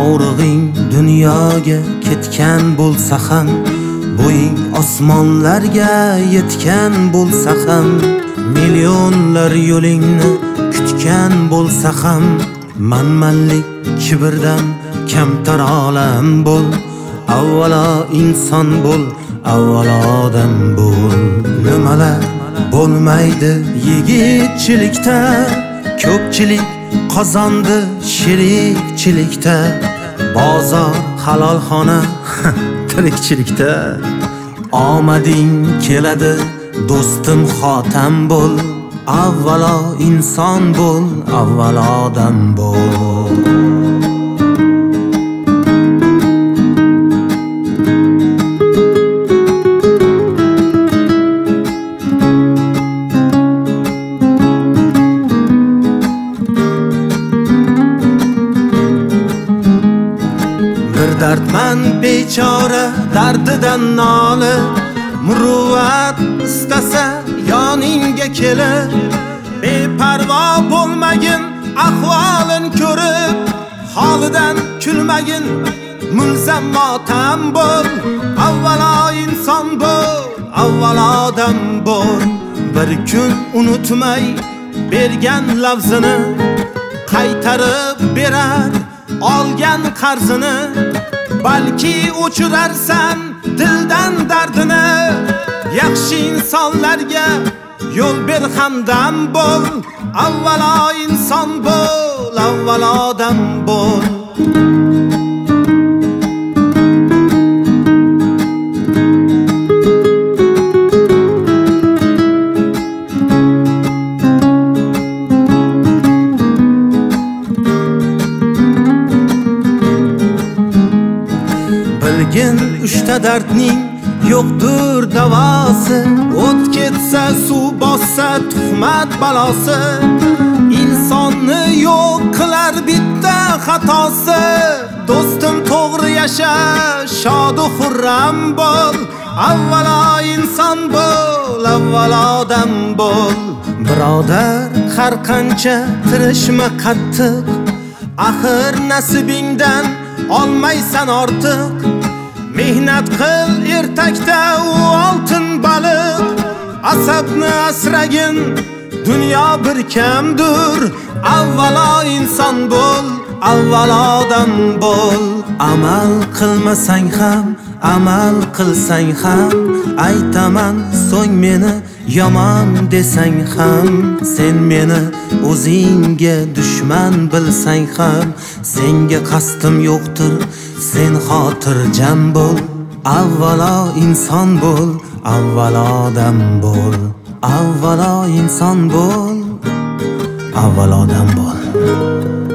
Yovrug'ing dunyoga ketgan bo'lsa ham, bo'ying osmonlarga yetgan bo'lsa ham, millionlar yo'lingni kutgan bo'lsa ham, manmanlik kibrdan kamtar olam bo'l. Avvalo inson bo'l, avvalo odam bo'l. Nimalar bo'lmaydi yigitchilikda, ko'pchilik qozondi sherikchilikda, bozor halolxona tirikchilikda. Omading keladi do'stim, xotam bo'l. Avvalo inson bo'l, avvalo odam bo'l. Dardman bechora dardidan nolib, muruvvat istasa yoningga kelib, beparvo bo'lmagin ahvolin ko'rib, holidan kulmagin mulzam motam bo'l. Avvalo inson bo'l, avvalo odam bo'l. Bir kun unutmay bergan lafzini qaytarib berar olgan qarzini. Balki o'chirarsan dildan dardini. Yaxshi insonlarga yo'l ber, hamdam bo'l. Avvalo inson bo'l, avvalo odam bo'l. Bilgin uchta dardning yo'qdir davosi, o't ketsa suv bossa tuhmat balosi. Insonni yo'q qilar bitta xatosi. Do'stim to'g'ri yasha, shod va xurram bo'l. Avvalo inson bo'l, avvalo odam bo'l. Birodar, har qancha tirishma qattiq, axir nasibingdan olmaysan ortiq. Mehnat qil ertakda u oltin baliq. Asabni asragin, dunyo bir kamdir. Avvalo inson bo'l, avvalo odam bo'l. Amal qilmasang ham, amal qilsang ham, aytaman so'ng meni yomon desang ham. Sen meni o'zingga dushman bilsang ham, senga qasdim yo'qdir, sen xotirjam bo'l. Avvalo inson bo'l, avvalo odam bo'l. Avvalo inson bo'l, avvalo odam bo'l.